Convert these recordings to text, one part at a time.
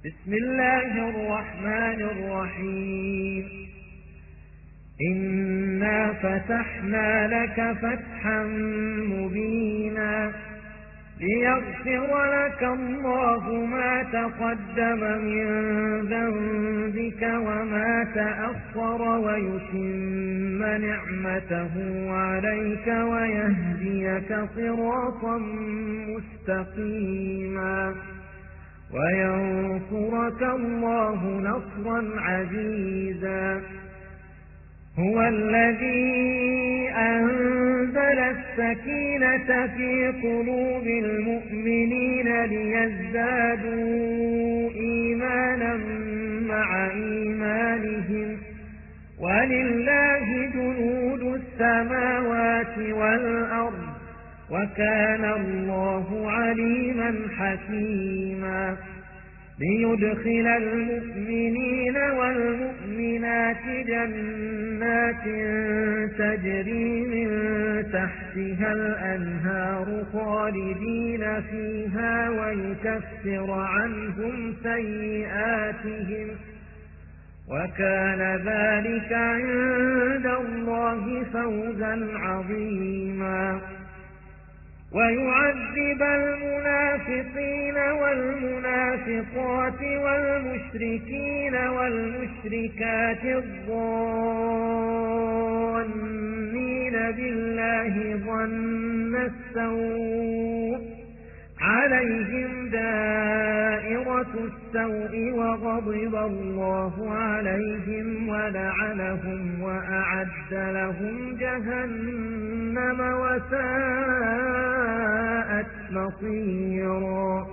بسم الله الرحمن الرحيم. إنا فتحنا لك فتحا مبينا ليغفر لك الله ما تقدم من ذنبك وما تأخر ويتم نعمته عليك ويهديك صراطا مستقيما وينصرك الله نصرا عزيزا. هو الذي أنزل السكينة في قلوب المؤمنين ليزدادوا إيمانا مع إيمانهم ولله جنود السماوات والأرض وكان الله عليما حكيما. ليدخل المؤمنين والمؤمنات جنات تجري من تحتها الأنهار خالدين فيها ويكفر عنهم سيئاتهم وكان ذلك عند الله فوزا عظيما. ويعذب المنافقين والمنافقات والمشركين والمشركات الظانين بالله ظن السوء عليهم دائرة السوء وغضب الله عليهم ولعنهم وأعد لهم جهنم وساءت مصيرا.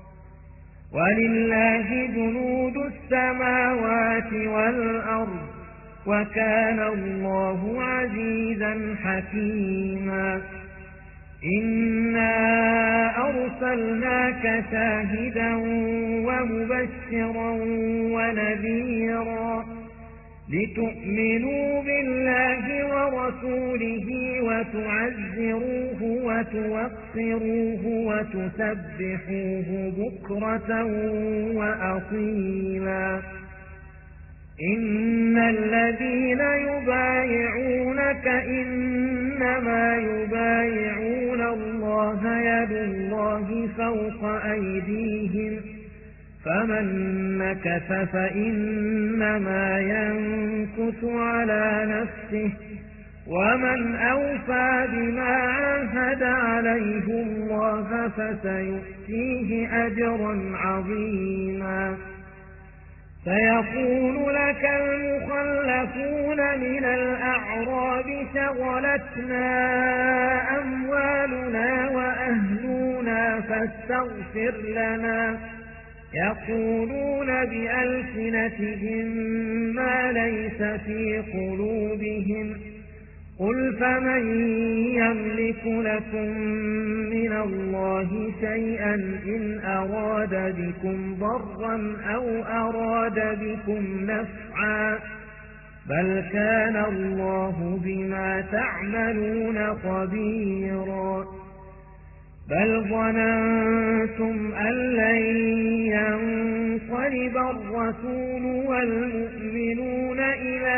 ولله جنود السماوات والأرض وكان الله عزيزا حكيما. إنا أرسلناك شاهدا ومبشرا ونذيرا لتؤمنوا بالله ورسوله وتعزروه وتوقروه وتسبحوه بكرة وأصيلا. إن الذين يبايعونك إنما يبايعون الله يد الله فوق أيديهم فمن نكث فإنما ينكث على نفسه ومن أوفى بما عاهد عليه الله فسيؤتيه أجرا عظيما. سيقول لك المخلفون من الأعراب شغلتنا أموالنا وأهلنا فاستغفر لنا يقولون بألسنتهم ما ليس في قلوبهم قل فمن يملك لكم من الله شيئا إن أراد بكم ضرا أو أراد بكم نفعا بل كان الله بما تعملون خبيرا. بل ظننتم أن لن ينقلب الرسول والمؤمنون إلى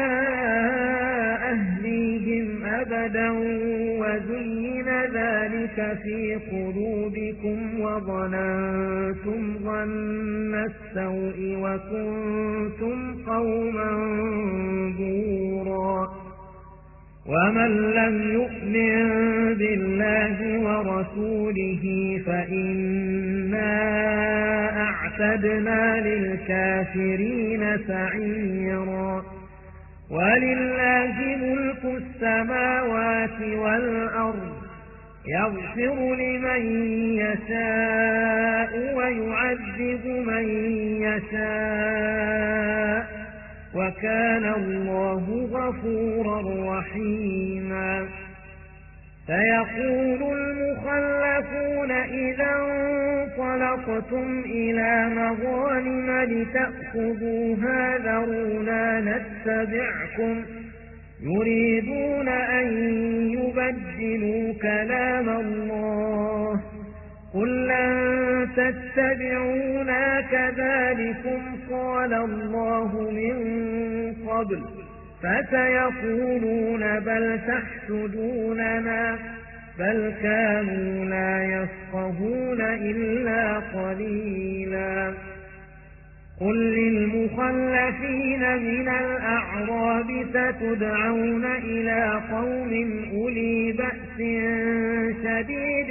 أهليهم أبدا وزين ذلك في قلوبكم وظننتم ظن السوء وكنتم قوما بورا. ومن لم يؤمن بالله ورسوله فإنا أعتدنا للكافرين سعيرا. ولله ملك السماوات والأرض يغفر لمن يشاء ويعذب من يشاء وكان الله غفورا رحيما. سيقول المخلفون إذا انطلقتم إلى مغانم لتأخذوها ذرونا نتبعكم يريدون أن يبدلوا كلام الله قل لن تتبعونا كذلكم قال الله من قبل فسيقولون بل تحسدوننا بل كانوا لا يفقهون إلا قليلا قل للمخلفين من الأعراب ستدعون إلى قوم أولي بأس شديد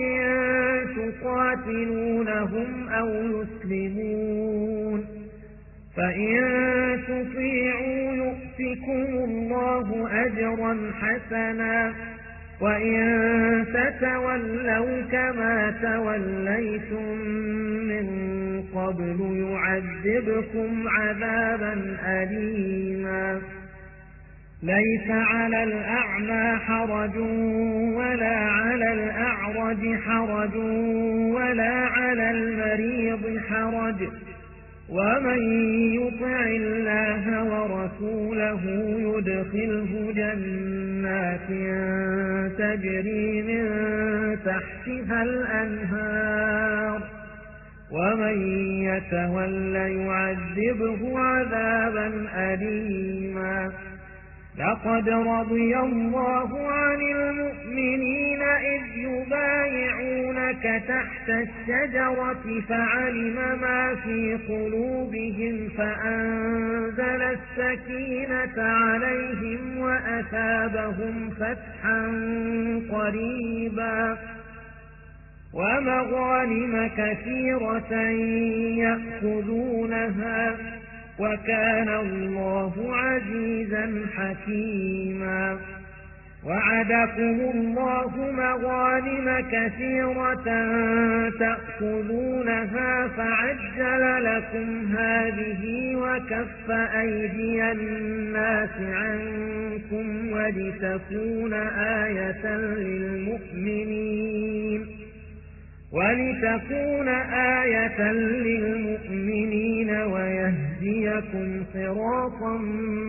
تقاتلونهم أو يسلمون فإن تطيعوا يؤتكم الله أجرا حسنا وإن تتولوا كما توليتم من قبل يعذبكم عذابا أليما ليس على الأعمى حرج ولا على الأعرج حرج ولا على المريض حرج ومن يطع الله ورسوله يدخله جنات تجري من تحتها الأنهار ومن يتول يعذبه عذابا أليما لقد رضي الله عن المؤمنين إذ يبايعونك تحت الشجرة فعلم ما في قلوبهم فأنزل السكينة عليهم وأثابهم فتحا قريبا ومغانم كثيرة يأخذونها وكان الله عزيزا حكيما وعدكم الله مغانم كثيرة تأخذونها فعجل لكم هذه وكف أيدي الناس عنكم ولتكون آية للمؤمنين ويهديكم صراطا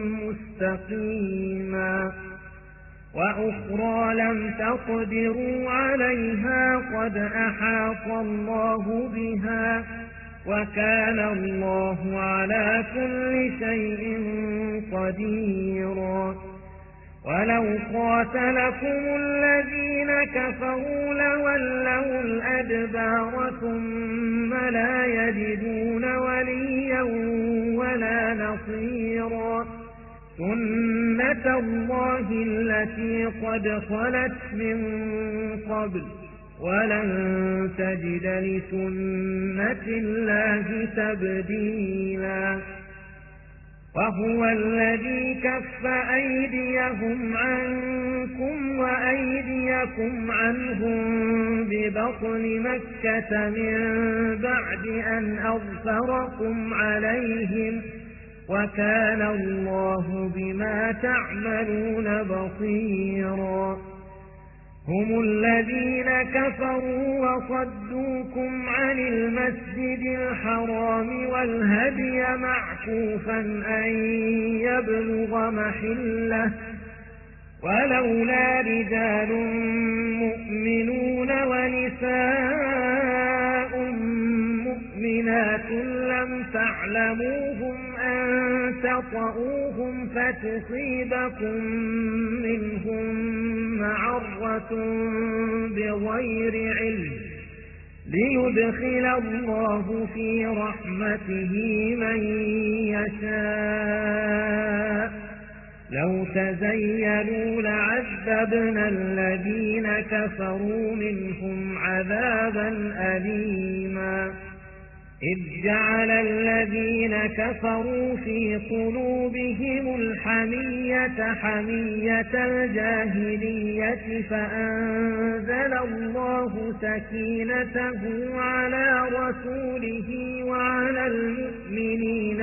مستقيما وأخرى لم تقدروا عليها قد أحاط الله بها وكان الله على كل شيء قديرا ولو قاتلكم الذين كفروا لولوا الأدبار ثم لا يجدون وليا ولا نصيرا سنة الله التي قد خلت من قبل ولن تجد لسنة الله تبديلا وهو الذي كف أيديهم عنكم وأيديكم عنهم ببطن مكة من بعد أن أظفركم عليهم وكان الله بما تعملون بصيرا هم الذين كفروا وصدوكم عن المسجد الحرام والهدي معكوفا أن يبلغ محله ولولا رجال مؤمنون ونساء مؤمنات لم تعلموهم أن تطؤوهم فتصيبكم منهم معرة بغير علم ليدخل الله في رحمته من يشاء لو تزيلوا لعذبنا الذين كفروا منهم عذابا أليما إذ جعل الذين كفروا في قلوبهم الحمية حمية الجاهلية فأنزل الله سكينته على رسوله وعلى المؤمنين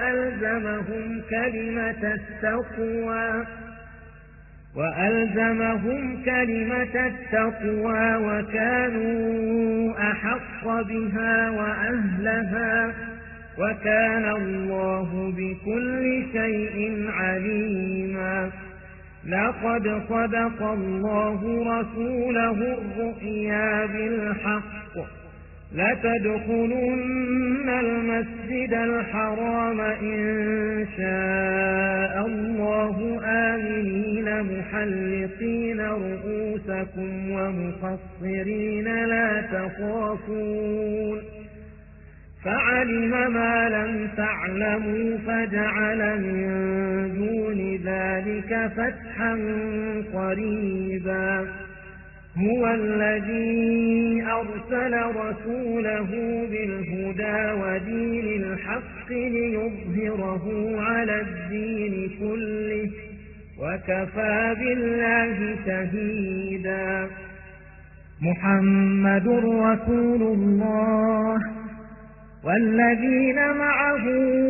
وألزمهم كلمة التقوى وكانوا أحق بها وأهلها وكان الله بكل شيء عليما لقد صدق الله رسوله الرؤيا بالحق لتدخلن المسجد الحرام إن شاء الله آمنين محلقين رؤوسكم ومقصرين لا تخافون فعلم ما لم تعلموا فجعل من دون ذلك فتحا قريبا هو الذي أرسل رسوله بالهدى ودين الحق ليظهره على الدين كله وكفى بالله شهيدا محمد رسول الله والذين معه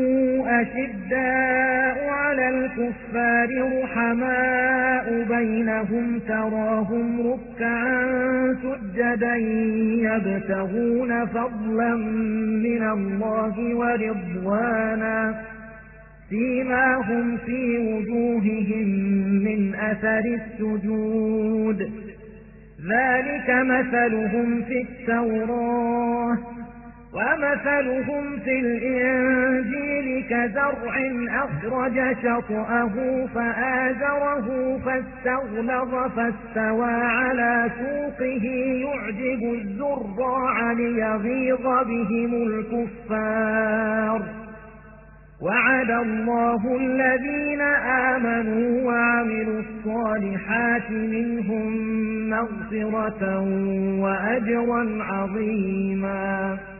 أشداء على الكفار رحماء بينهم تراهم ركعا سجدا يبتغون فضلا من الله ورضوانا سيماهم في وجوههم من أثر السجود ذلك مثلهم في التوراة ومثلهم في الإنجيل كزرع أخرج شطأه فآزره فاستغلظ فاستوى على سوقه يعجب الزراع ليغيظ بهم الكفار وعد الله الذين آمنوا وعملوا الصالحات منهم مغفرة وأجرا عظيما